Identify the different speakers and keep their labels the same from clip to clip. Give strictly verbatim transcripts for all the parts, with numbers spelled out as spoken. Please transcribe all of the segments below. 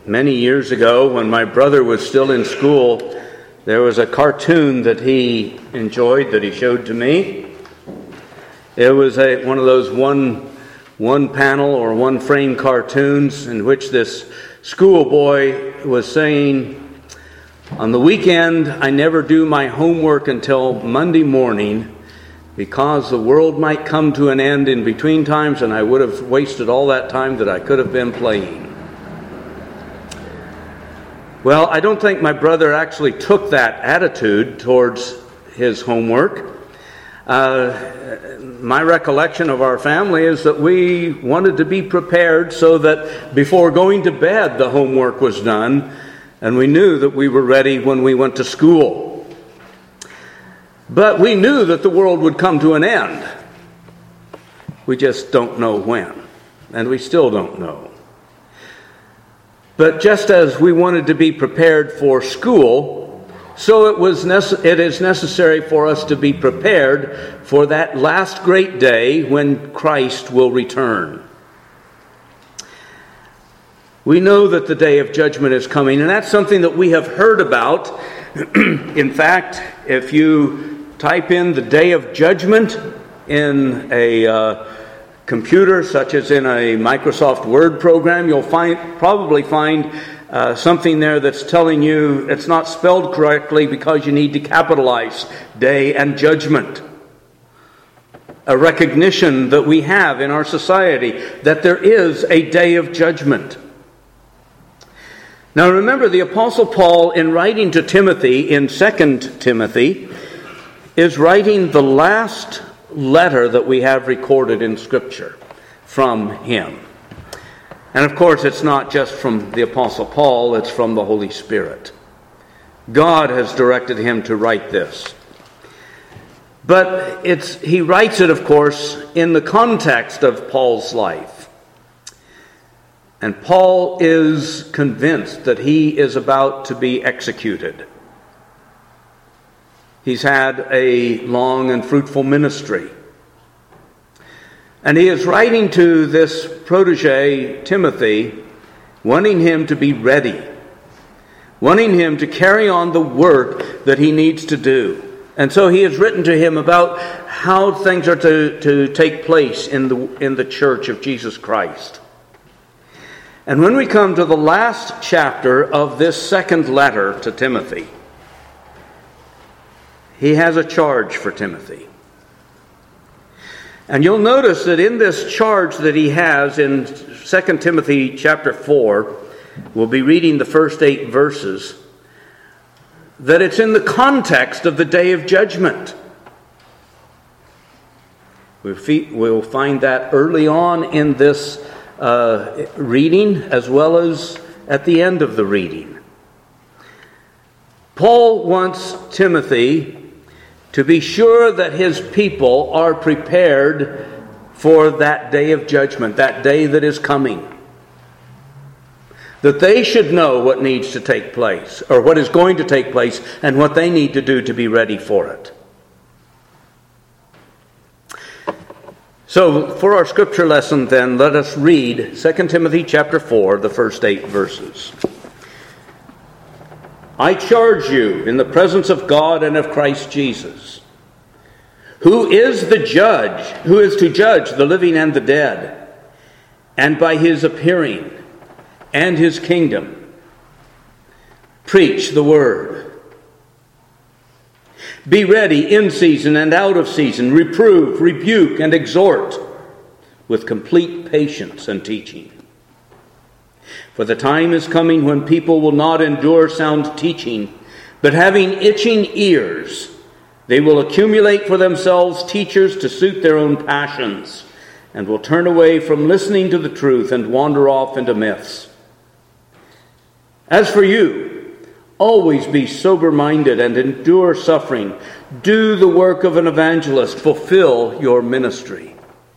Speaker 1: many years ago, when my brother was still in school, there was a cartoon that he enjoyed that he showed to me. It was a, one of those one, one panel or one frame cartoons in which this schoolboy was saying, "On the weekend, I never do my homework until Monday morning because the world might come to an end in between times and I would have wasted all that time that I could have been playing." Well, I don't think my brother actually took that attitude towards his homework. Uh, my recollection of our family is that we wanted to be prepared so that before going to bed the homework was done and we knew that we were ready when we went to school. But we knew that the world would come to an end. We just don't know when, and we still don't know. But just as we wanted to be prepared for school, so it was nece- it is necessary for us to be prepared for that last great day when Christ will return. We know that the day of judgment is coming, and that's something that we have heard about. In fact, if you type in the day of judgment in a uh, computer, such as in a Microsoft Word program, you'll find probably find uh, something there that's telling you it's not spelled correctly because you need to capitalize day and judgment. A recognition that we have in our society that there is a day of judgment. Now remember, the Apostle Paul, in writing to Timothy in Second Timothy, is writing the last letter that we have recorded in Scripture from him. And of course, it's not just from the Apostle Paul, it's from the Holy Spirit. God has directed him to write this. But it's he writes it, of course, in the context of Paul's life. And Paul is convinced that he is about to be executed. He's had a long and fruitful ministry. And he is writing to this protege, Timothy, wanting him to be ready, wanting him to carry on the work that he needs to do. And so he has written to him about how things are to, to take place in the, in the church of Jesus Christ. And when we come to the last chapter of this second letter to Timothy, he has a charge for Timothy. And you'll notice that in this charge that he has in Second Timothy chapter four, we'll be reading the first eight verses, that it's in the context of the day of judgment. We'll find that early on in this uh, reading as well as at the end of the reading. Paul wants Timothy to be sure that his people are prepared for that day of judgment, that day that is coming. That they should know what needs to take place, or what is going to take place, and what they need to do to be ready for it. So, for our scripture lesson then, let us read Second Timothy chapter four, the first eight verses. I charge you in the presence of God and of Christ Jesus, who is the judge, who is to judge the living and the dead, and by his appearing and his kingdom, preach the word. Be ready in season and out of season, reprove, rebuke, and exhort with complete patience and teaching. For the time is coming when people will not endure sound teaching, but having itching ears, they will accumulate for themselves teachers to suit their own passions, and will turn away from listening to the truth and wander off into myths. As for you, always be sober-minded and endure suffering. Do the work of an evangelist. Fulfill your ministry.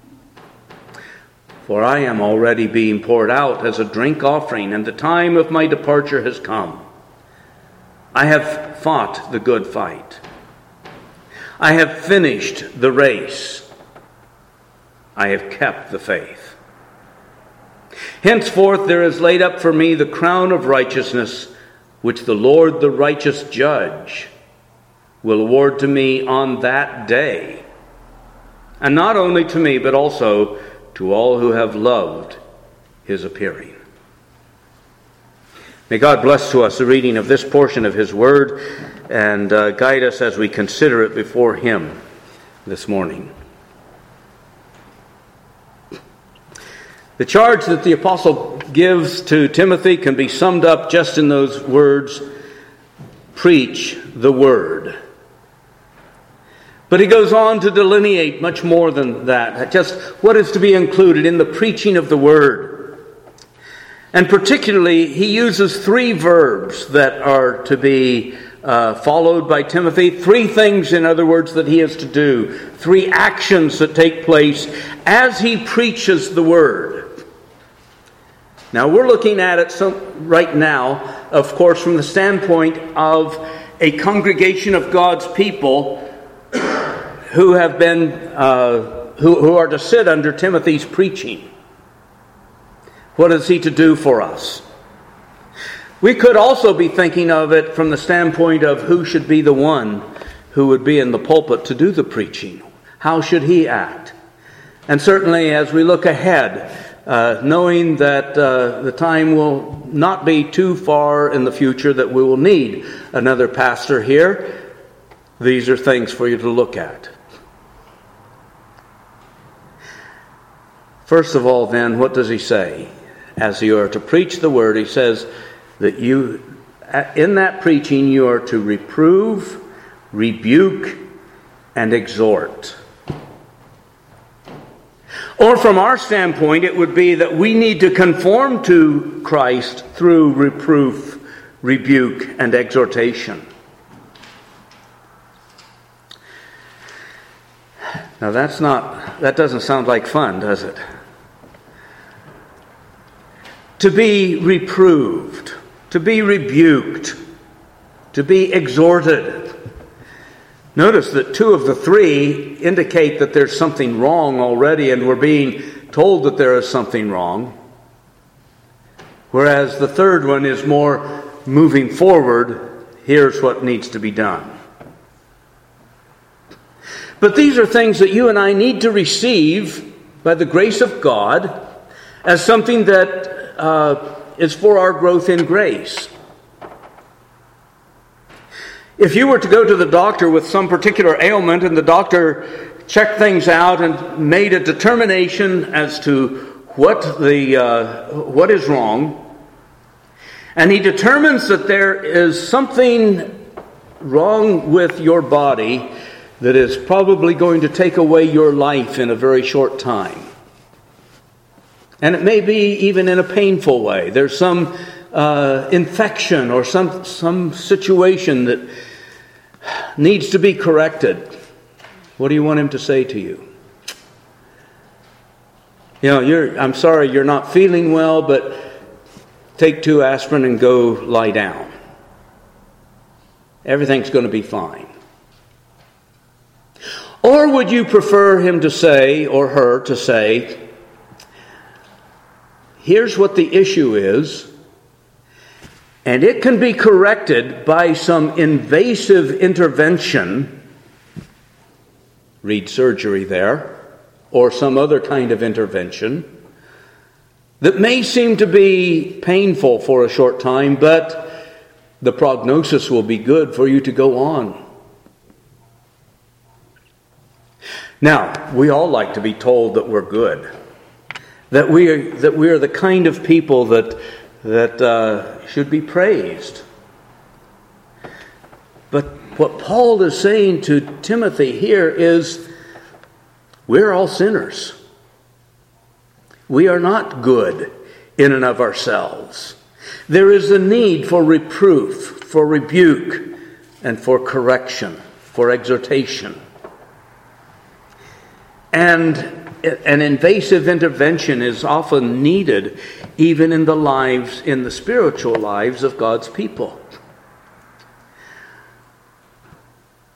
Speaker 1: For I am already being poured out as a drink offering, and the time of my departure has come. I have fought the good fight. I have finished the race. I have kept the faith. Henceforth there is laid up for me the crown of righteousness, which the Lord, the righteous judge, will award to me on that day. And not only to me, but also to all who have loved his appearing. May God bless to us the reading of this portion of his word and uh, guide us as we consider it before him this morning. The charge that the apostle gives to Timothy can be summed up just in those words, preach the word. But he goes on to delineate much more than that, just what is to be included in the preaching of the word. And particularly, he uses three verbs that are to be uh, followed by Timothy. Three things, in other words, that he is to do. Three actions that take place as he preaches the word. Now, we're looking at it so, right now, of course, from the standpoint of a congregation of God's people who have been, uh, who, who are to sit under Timothy's preaching. What is he to do for us? We could also be thinking of it from the standpoint of who should be the one who would be in the pulpit to do the preaching. How should he act? And certainly as we look ahead, uh, knowing that uh, the time will not be too far in the future that we will need another pastor here, these are things for you to look at. First of all, then, what does he say? As you are to preach the word, he says that you, in that preaching, you are to reprove, rebuke, and exhort. Or from our standpoint, it would be that we need to conform to Christ through reproof, rebuke, and exhortation. Now that's not, that doesn't sound like fun, does it? To be reproved, to be rebuked, to be exhorted. Notice that two of the three indicate that there's something wrong already, and we're being told that there is something wrong. Whereas the third one is more moving forward, here's what needs to be done. But these are things that you and I need to receive by the grace of God as something that uh, is for our growth in grace. If you were to go to the doctor with some particular ailment and the doctor checked things out and made a determination as to what the uh, what is wrong, and he determines that there is something wrong with your body that is probably going to take away your life in a very short time. And it may be even in a painful way. There's some uh, infection or some some situation that needs to be corrected. What do you want him to say to you? You know, you're, I'm sorry you're not feeling well, but take two aspirin and go lie down. Everything's going to be fine. Or would you prefer him to say, or her to say, here's what the issue is, and it can be corrected by some invasive intervention, read surgery there, or some other kind of intervention, that may seem to be painful for a short time, but the prognosis will be good for you to go on. Now, we all like to be told that we're good, that we are, that we are the kind of people that that uh, should be praised. But what Paul is saying to Timothy here is, we're all sinners. We are not good in and of ourselves. There is a need for reproof, for rebuke, and for correction, for exhortation. And an invasive intervention is often needed even in the lives, in the spiritual lives of God's people.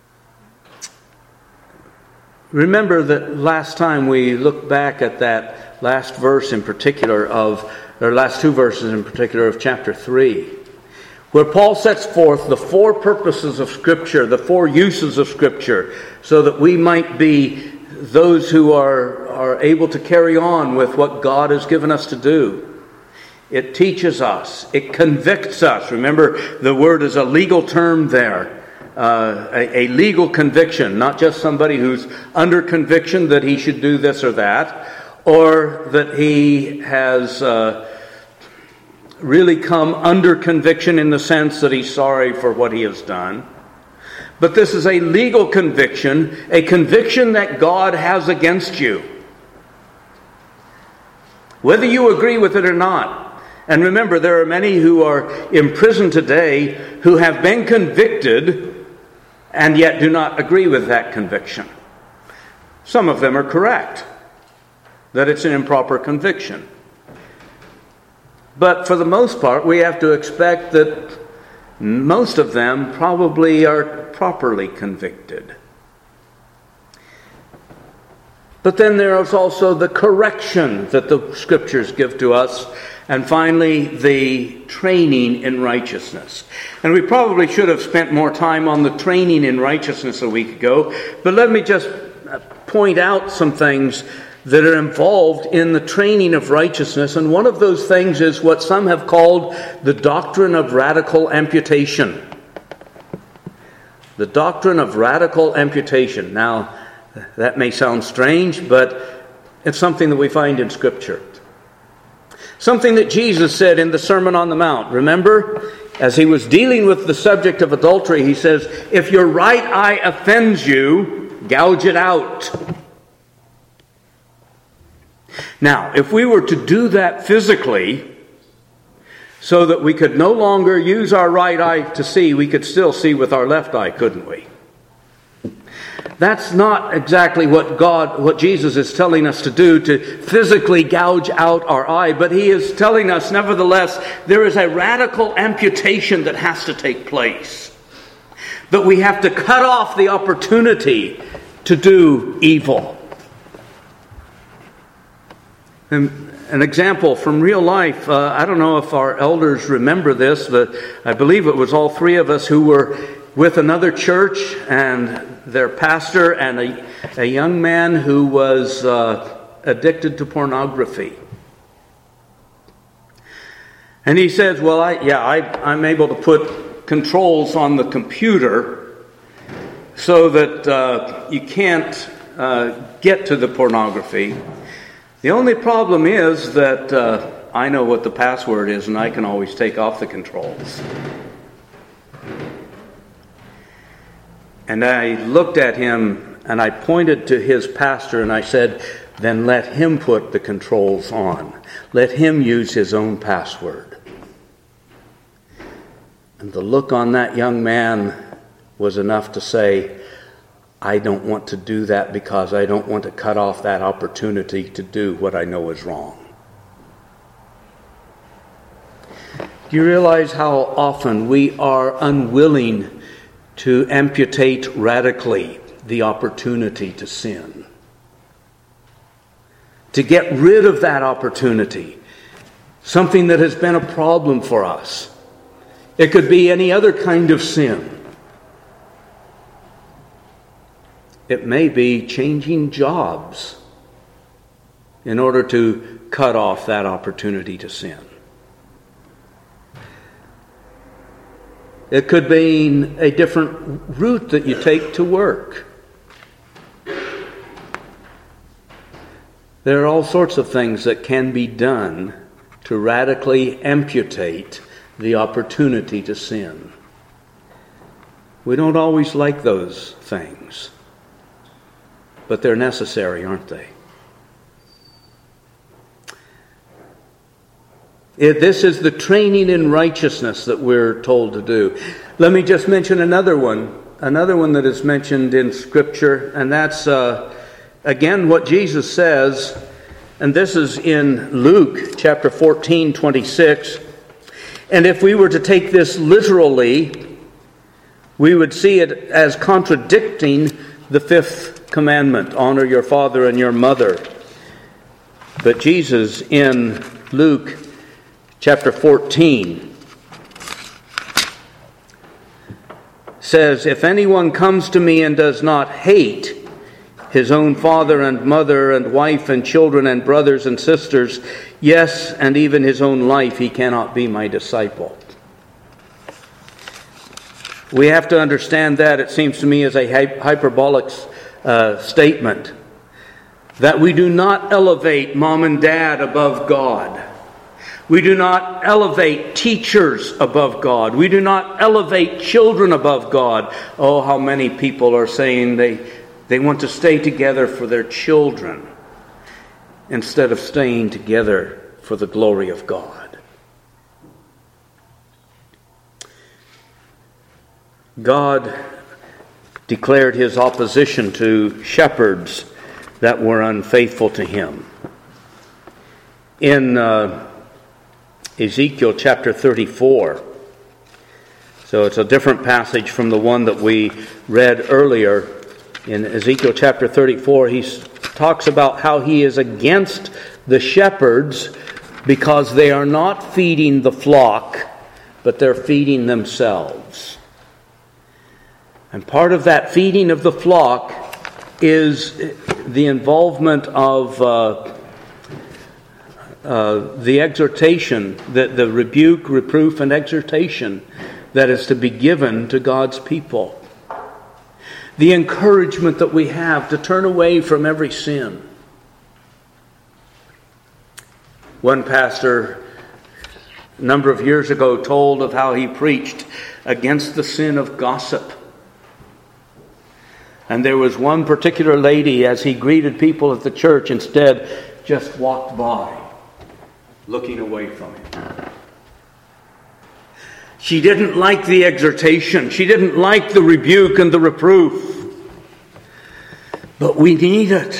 Speaker 1: Remember that last time we looked back at that last verse in particular of, or last two verses in particular of chapter three, where Paul sets forth the four purposes of Scripture, the four uses of Scripture, so that we might be those who are, are able to carry on with what God has given us to do. It teaches us. It convicts us. Remember, the word is a legal term there. Uh, a, a legal conviction, not just somebody who's under conviction that he should do this or that, or that he has uh, really come under conviction in the sense that he's sorry for what he has done. But this is a legal conviction, a conviction that God has against you, whether you agree with it or not. And remember, there are many who are in prison today who have been convicted and yet do not agree with that conviction. Some of them are correct, that it's an improper conviction. But for the most part, we have to expect that most of them probably are properly convicted. But then there is also the correction that the Scriptures give to us. And finally, the training in righteousness. And we probably should have spent more time on the training in righteousness a week ago. But let me just point out some things that are involved in the training of righteousness. And one of those things is what some have called the doctrine of radical amputation. The doctrine of radical amputation. Now, that may sound strange, but it's something that we find in Scripture. Something that Jesus said in the Sermon on the Mount. Remember, as he was dealing with the subject of adultery, he says, if your right eye offends you, gouge it out. Now, if we were to do that physically, so that we could no longer use our right eye to see, we could still see with our left eye, couldn't we? That's not exactly what God, what Jesus is telling us to do, to physically gouge out our eye, but he is telling us, nevertheless, there is a radical amputation that has to take place. That we have to cut off the opportunity to do evil. And an example from real life, uh, I don't know if our elders remember this, but I believe it was all three of us who were with another church and their pastor and a, a young man who was uh, addicted to pornography. And he says, well, I, yeah, I, I'm able to put controls on the computer so that uh, you can't uh, get to the pornography. The only problem is that uh, I know what the password is and I can always take off the controls. And I looked at him and I pointed to his pastor and I said, then let him put the controls on. Let him use his own password. And the look on that young man was enough to say, I don't want to do that because I don't want to cut off that opportunity to do what I know is wrong. Do you realize how often we are unwilling to amputate radically the opportunity to sin? To get rid of that opportunity. Something that has been a problem for us. It could be any other kind of sin. It may be changing jobs in order to cut off that opportunity to sin. It could be a different route that you take to work. There are all sorts of things that can be done to radically amputate the opportunity to sin. We don't always like those things, but they're necessary, aren't they? It, this is the training in righteousness that we're told to do. Let me just mention another one. Another one that is mentioned in Scripture, and that's, uh, again, what Jesus says, and this is in Luke chapter fourteen, twenty-six. And if we were to take this literally, we would see it as contradicting the fifth commandment, honor your father and your mother. But Jesus in Luke chapter fourteen says, "If anyone comes to me and does not hate his own father and mother and wife and children and brothers and sisters, yes, and even his own life, he cannot be my disciple." We have to understand that, it seems to me, as a hyperbolic uh, statement. That we do not elevate mom and dad above God. We do not elevate teachers above God. We do not elevate children above God. Oh, how many people are saying they, they want to stay together for their children instead of staying together for the glory of God. God declared his opposition to shepherds that were unfaithful to him. In uh, Ezekiel chapter thirty-four, so it's a different passage from the one that we read earlier. In Ezekiel chapter thirty-four, he talks about how he is against the shepherds because they are not feeding the flock, but they're feeding themselves. And part of that feeding of the flock is the involvement of uh, uh, the exhortation, the, the rebuke, reproof, and exhortation that is to be given to God's people. The encouragement that we have to turn away from every sin. One pastor a number of years ago told of how he preached against the sin of gossip. And there was one particular lady, as he greeted people at the church, instead just walked by, looking away from him. She didn't like the exhortation. She didn't like the rebuke and the reproof. But we need it.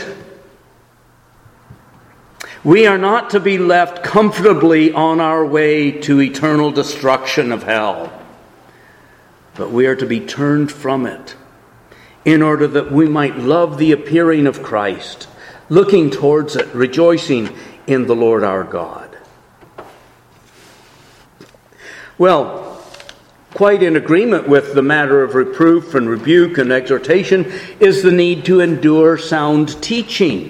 Speaker 1: We are not to be left comfortably on our way to eternal destruction of hell, but we are to be turned from it, in order that we might love the appearing of Christ, looking towards it, rejoicing in the Lord our God. Well, quite in agreement with the matter of reproof and rebuke and exhortation is the need to endure sound teaching.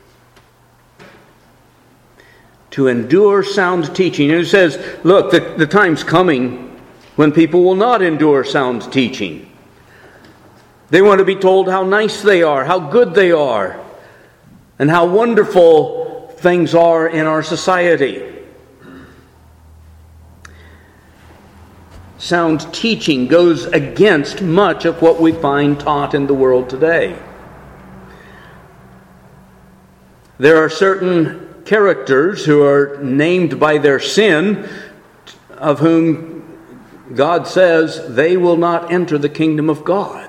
Speaker 1: To endure sound teaching. And it says, look, the, the time's coming when people will not endure sound teaching. They want to be told how nice they are, how good they are, and how wonderful things are in our society. Sound teaching goes against much of what we find taught in the world today. There are certain characters who are named by their sin, of whom God says they will not enter the kingdom of God.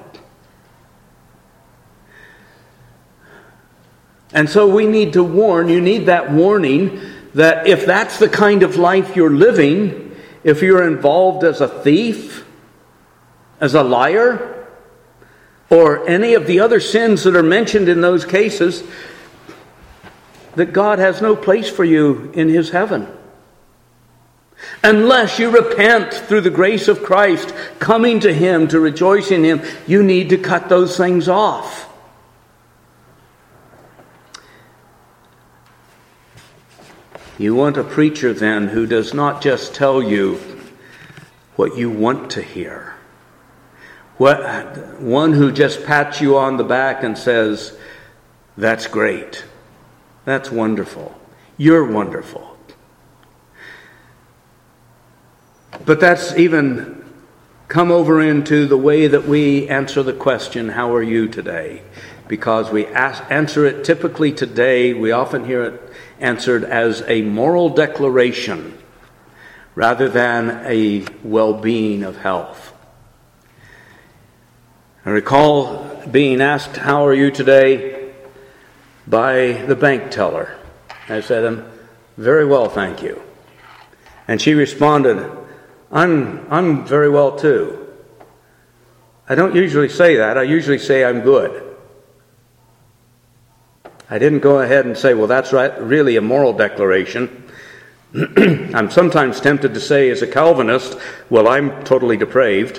Speaker 1: And so we need to warn, you need that warning that if that's the kind of life you're living, if you're involved as a thief, as a liar, or any of the other sins that are mentioned in those cases, that God has no place for you in His heaven. Unless you repent through the grace of Christ, coming to Him to rejoice in Him, you need to cut those things off. You want a preacher then who does not just tell you what you want to hear. What, one who just pats you on the back and says, "That's great. That's wonderful. You're wonderful." But that's even come over into the way that we answer the question, "How are you today?" Because we ask, answer it typically today, we often hear it answered as a moral declaration rather than a well-being of health. I recall being asked, "How are you today?" by the bank teller. I said, "I'm very well, thank you." And she responded, I'm I'm very well too." I don't usually say that. I usually say I'm good. I didn't go ahead and say, well, that's right, really a moral declaration. I'm sometimes tempted to say as a Calvinist, well, I'm totally depraved.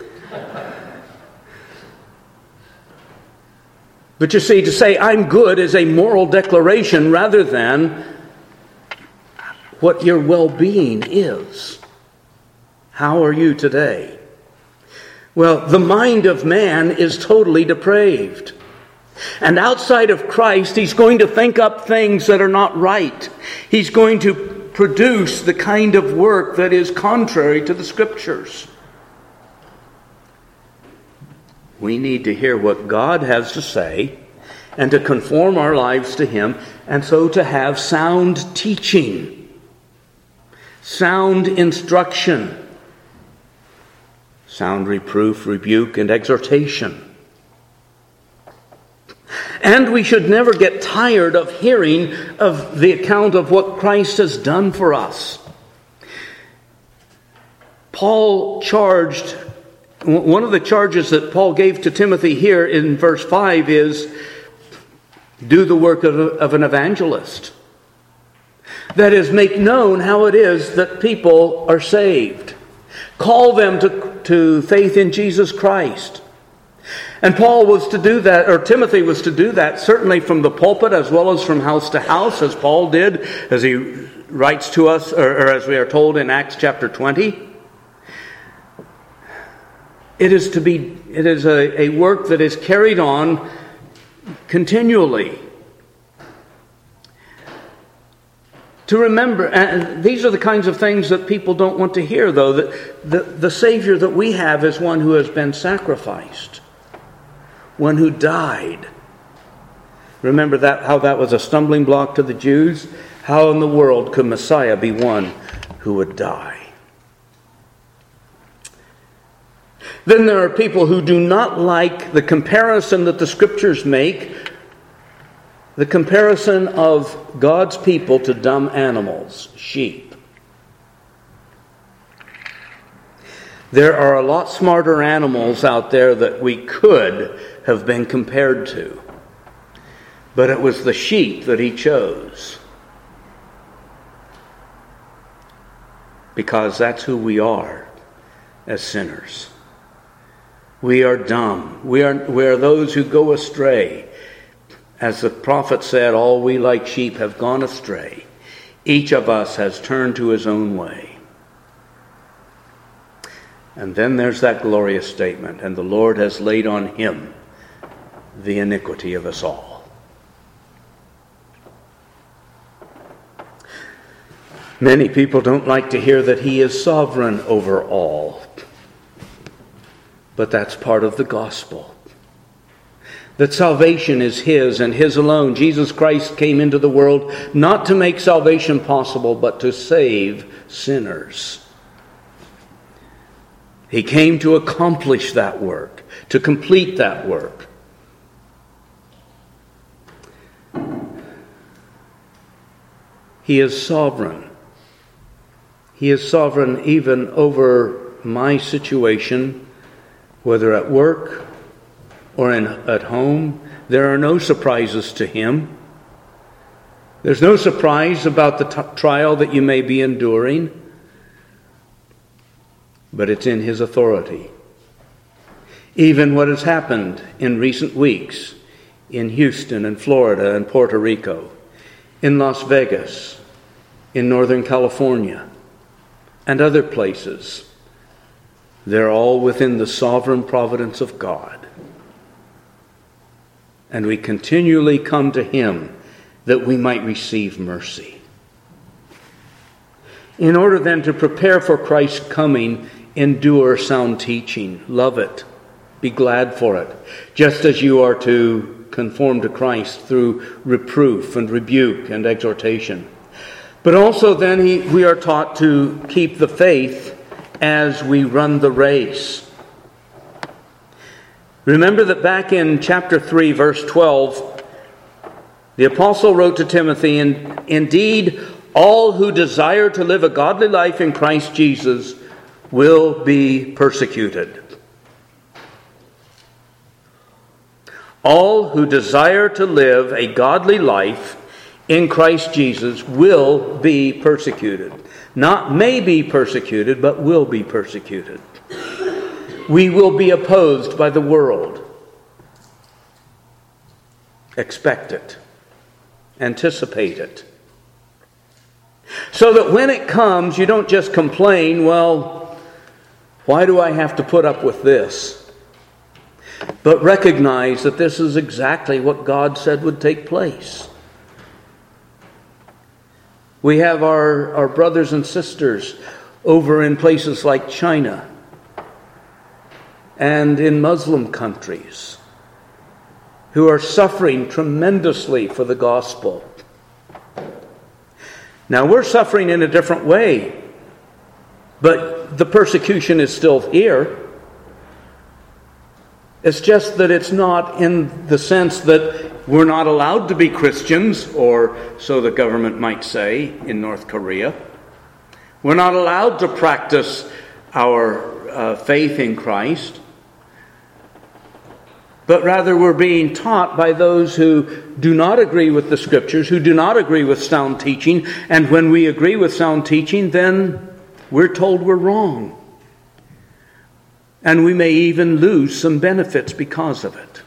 Speaker 1: But you see, to say I'm good is a moral declaration rather than what your well-being is. How are you today? Well, the mind of man is totally depraved. And outside of Christ, he's going to think up things that are not right. He's going to produce the kind of work that is contrary to the Scriptures. We need to hear what God has to say and to conform our lives to Him, and so to have sound teaching, sound instruction, sound reproof, rebuke, and exhortation. And we should never get tired of hearing of the account of what Christ has done for us. Paul charged, one of the charges that Paul gave to Timothy here in verse five is, do the work of, of an evangelist. That is, make known how it is that people are saved. Call them to, to faith in Jesus Christ. And Paul was to do that, or Timothy was to do that, certainly from the pulpit as well as from house to house, as Paul did, as he writes to us, or, or as we are told in Acts chapter twenty. It is to be, it is a, a work that is carried on continually. To remember, and these are the kinds of things that people don't want to hear, though, that the, the Savior that we have is one who has been sacrificed, one who died. Remember that how that was a stumbling block to the Jews? How in the world could Messiah be one who would die? Then there are people who do not like the comparison that the Scriptures make, the comparison of God's people to dumb animals, sheep. There are a lot smarter animals out there that we could have been compared to. But it was the sheep that he chose. Because that's who we are as sinners. We are dumb. We are, we are those who go astray. As the prophet said, all we like sheep have gone astray. Each of us has turned to his own way. And then there's that glorious statement, and the Lord has laid on him the iniquity of us all. Many people don't like to hear that he is sovereign over all. But that's part of the gospel. That salvation is his and his alone. Jesus Christ came into the world not to make salvation possible, but to save sinners. He came to accomplish that work, to complete that work. He is sovereign. He is sovereign even over my situation, whether at work or in, at home. There are no surprises to him. There's no surprise about the t- trial that you may be enduring, but it's in his authority. Even what has happened in recent weeks in Houston and Florida and Puerto Rico, in Las Vegas, in Northern California, and other places, they're all within the sovereign providence of God. And we continually come to him that we might receive mercy. In order then to prepare for Christ's coming, endure sound teaching. Love it. Be glad for it. Just as you are to conform to Christ through reproof and rebuke and exhortation. But also then he, we are taught to keep the faith as we run the race. Remember that back in chapter three, verse twelve, the apostle wrote to Timothy, and indeed, all who desire to live a godly life in Christ Jesus will be persecuted. All who desire to live a godly life in Christ Jesus will be persecuted. Not may be persecuted, but will be persecuted. We will be opposed by the world. Expect it. Anticipate it. So that when it comes, you don't just complain, well, why do I have to put up with this? But recognize that this is exactly what God said would take place. We have our, our brothers and sisters over in places like China and in Muslim countries who are suffering tremendously for the gospel. Now, we're suffering in a different way, but the persecution is still here. It's just that it's not in the sense that we're not allowed to be Christians, or so the government might say in North Korea. We're not allowed to practice our uh, faith in Christ. But rather we're being taught by those who do not agree with the Scriptures, who do not agree with sound teaching. And when we agree with sound teaching, then we're told we're wrong. And we may even lose some benefits because of it.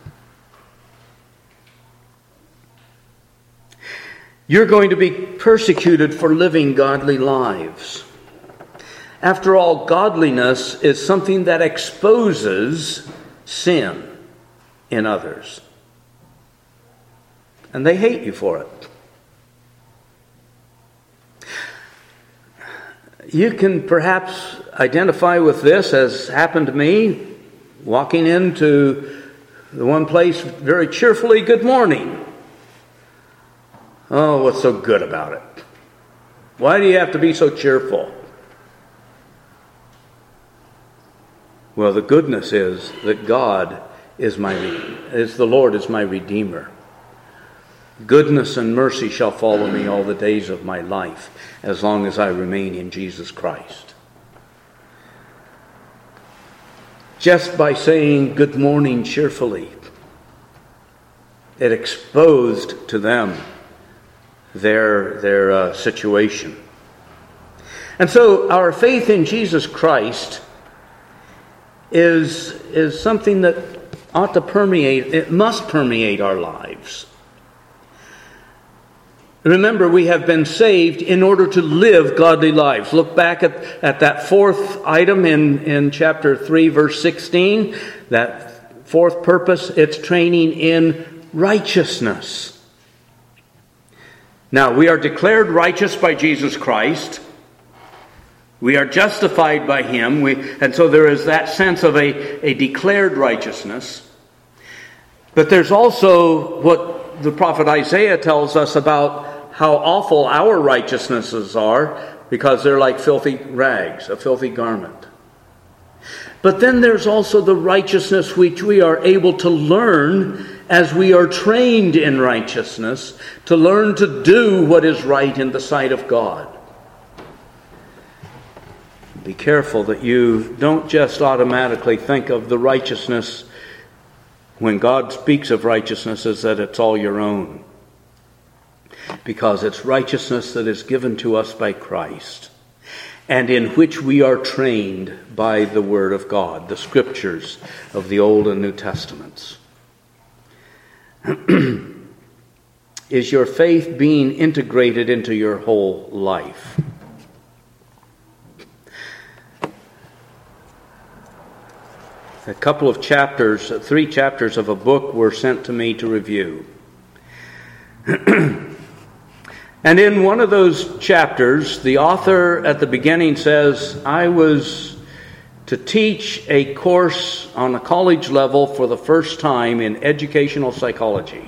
Speaker 1: You're going to be persecuted for living godly lives. After all, godliness is something that exposes sin in others. And they hate you for it. You can perhaps identify with this, as happened to me, walking into the one place very cheerfully, good morning. Oh, what's so good about it? Why do you have to be so cheerful? Well, the goodness is that God is my is the Lord is my Redeemer. Goodness and mercy shall follow me all the days of my life, as long as I remain in Jesus Christ. Just by saying good morning cheerfully, it exposed to them their, their uh, situation. And so our faith in Jesus Christ is, is something that ought to permeate, it must permeate our lives. Remember, we have been saved in order to live godly lives. Look back at, at that fourth item in, in chapter three, verse sixteen. That fourth purpose, it's training in righteousness. Now, we are declared righteous by Jesus Christ. We are justified by Him. We, and so there is that sense of a, a declared righteousness. But there's also what the prophet Isaiah tells us about how awful our righteousnesses are, because they're like filthy rags, a filthy garment. But then there's also the righteousness which we are able to learn as we are trained in righteousness, to learn to do what is right in the sight of God. Be careful that you don't just automatically think of the righteousness when God speaks of righteousness as that it's all your own. Because it's righteousness that is given to us by Christ, and in which we are trained by the Word of God, the Scriptures of the Old and New Testaments. Is your faith being integrated into your whole life? A couple of chapters, three chapters of a book were sent to me to review. And in one of those chapters, the author at the beginning says, I was to teach a course on a college level for the first time in educational psychology.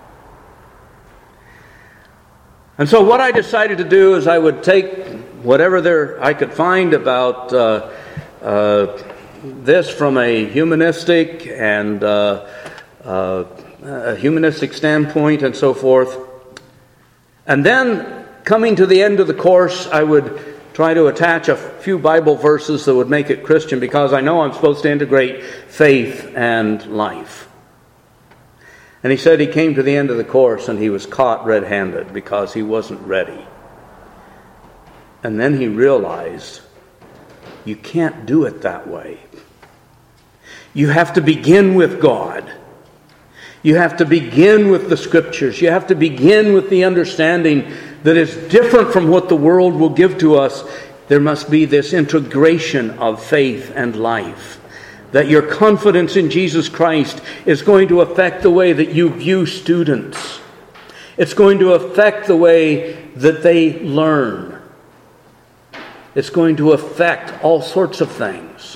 Speaker 1: And so what I decided to do is I would take whatever there I could find about uh, uh, this from a humanistic and uh, uh, a humanistic standpoint and so forth. And then, coming to the end of the course, I would try to attach a few Bible verses that would make it Christian, because I know I'm supposed to integrate faith and life. And he said he came to the end of the course and he was caught red-handed because he wasn't ready. And then he realized you can't do it that way. You have to begin with God. You have to begin with the Scriptures. You have to begin with the understanding that is different from what the world will give to us. There must be this integration of faith and life. That your confidence in Jesus Christ is going to affect the way that you view students. It's going to affect the way that they learn. It's going to affect all sorts of things.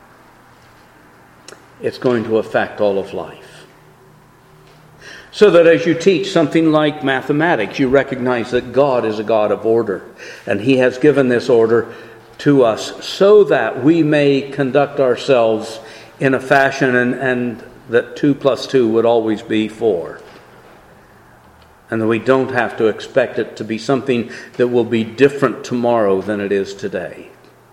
Speaker 1: It's going to affect all of life. So that as you teach something like mathematics, you recognize that God is a God of order. And He has given this order to us so that we may conduct ourselves in a fashion and, and that two plus two would always be four. And that we don't have to expect it to be something that will be different tomorrow than it is today.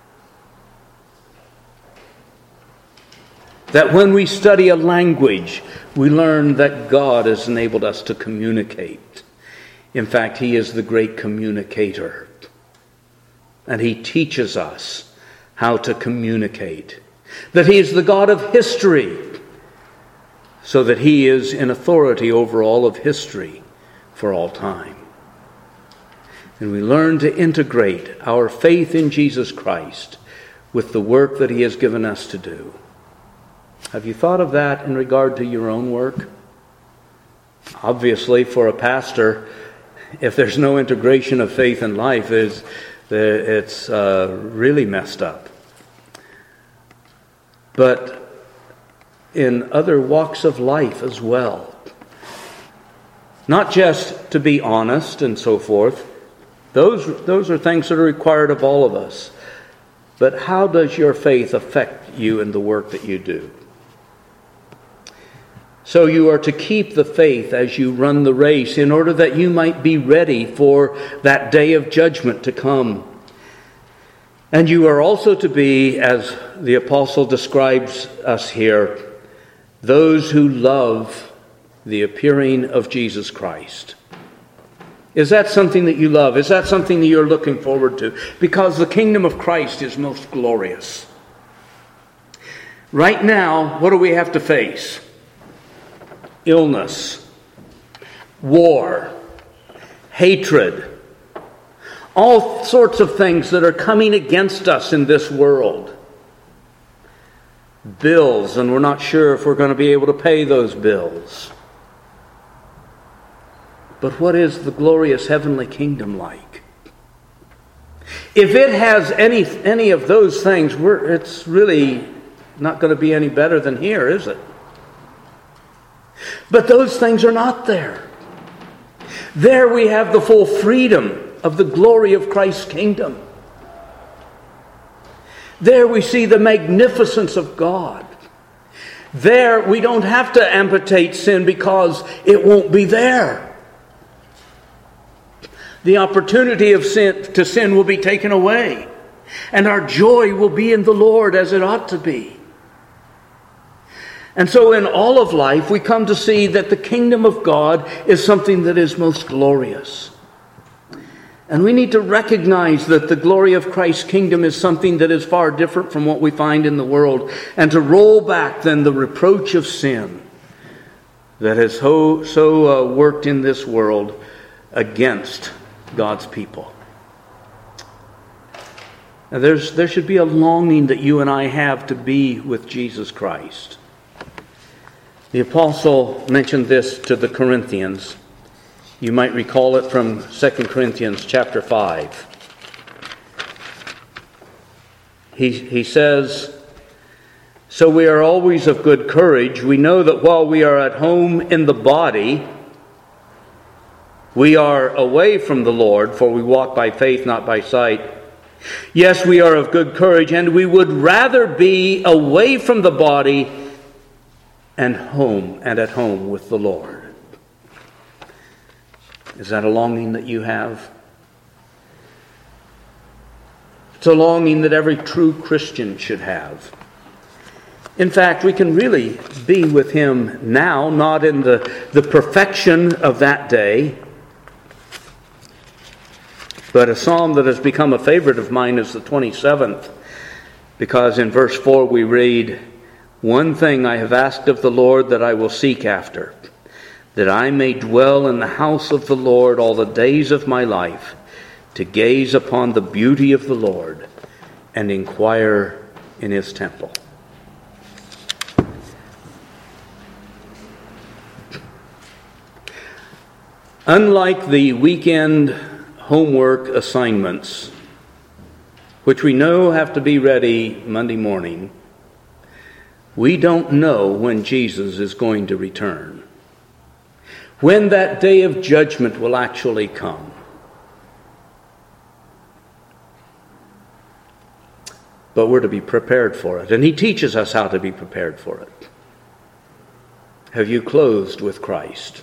Speaker 1: That when we study a language, we learn that God has enabled us to communicate. In fact, He is the great communicator. And He teaches us how to communicate. That He is the God of history, so that He is in authority over all of history for all time. And we learn to integrate our faith in Jesus Christ with the work that He has given us to do. Have you thought of that in regard to your own work? Obviously, for a pastor, if there's no integration of faith and life, it's, it's uh, really messed up. But in other walks of life as well. Not just to be honest and so forth. Those, those are things that are required of all of us. But how does your faith affect you in the work that you do? So you are to keep the faith as you run the race in order that you might be ready for that day of judgment to come. And you are also to be, as the apostle describes us here, those who love the appearing of Jesus Christ. Is that something that you love? Is that something that you're looking forward to? Because the kingdom of Christ is most glorious. Right now, what do we have to face? Illness, war, hatred, all sorts of things that are coming against us in this world. Bills, and we're not sure if we're going to be able to pay those bills. But what is the glorious heavenly kingdom like? If it has any any of those things, we're, it's really not going to be any better than here, is it? But those things are not there. There we have the full freedom of the glory of Christ's kingdom. There we see the magnificence of God. There we don't have to amputate sin because it won't be there. The opportunity of sin to sin will be taken away. And our joy will be in the Lord as it ought to be. And so in all of life, we come to see that the kingdom of God is something that is most glorious. And we need to recognize that the glory of Christ's kingdom is something that is far different from what we find in the world. And to roll back then the reproach of sin that has so, so uh, worked in this world against God's people. Now there's, there should be a longing that you and I have to be with Jesus Christ. The apostle mentioned this to the Corinthians. You might recall it from Second Corinthians chapter five. He, he says, "So we are always of good courage. We know that while we are at home in the body, we are away from the Lord, for we walk by faith, not by sight. Yes, we are of good courage, and we would rather be away from the body and home and at home with the Lord." Is that a longing that you have? It's a longing that every true Christian should have. In fact, we can really be with him now, not in the, the perfection of that day. But a psalm that has become a favorite of mine is the twenty-seventh, because in verse four we read, "One thing I have asked of the Lord that I will seek after, that I may dwell in the house of the Lord all the days of my life, to gaze upon the beauty of the Lord and inquire in his temple." Unlike the weekend homework assignments, which we know have to be ready Monday morning, we don't know when Jesus is going to return, when that day of judgment will actually come. But we're to be prepared for it, and he teaches us how to be prepared for it. Have you clothed with Christ?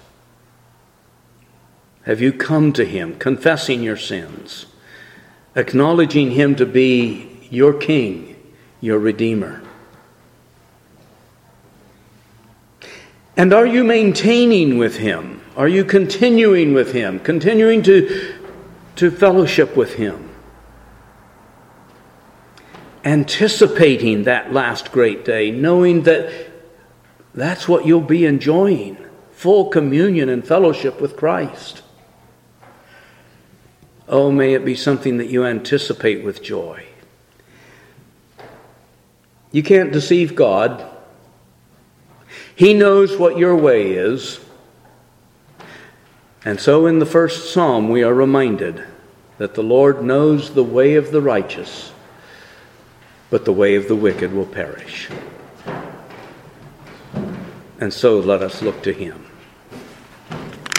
Speaker 1: Have you come to him, confessing your sins, acknowledging him to be your King, your Redeemer? And are you maintaining with him? Are you continuing with him, continuing to, to fellowship with him? Anticipating that last great day, knowing that that's what you'll be enjoying, full communion and fellowship with Christ. Oh, may it be something that you anticipate with joy. You can't deceive God. He knows what your way is. And so in the first psalm we are reminded that the Lord knows the way of the righteous, but the way of the wicked will perish. And so let us look to him.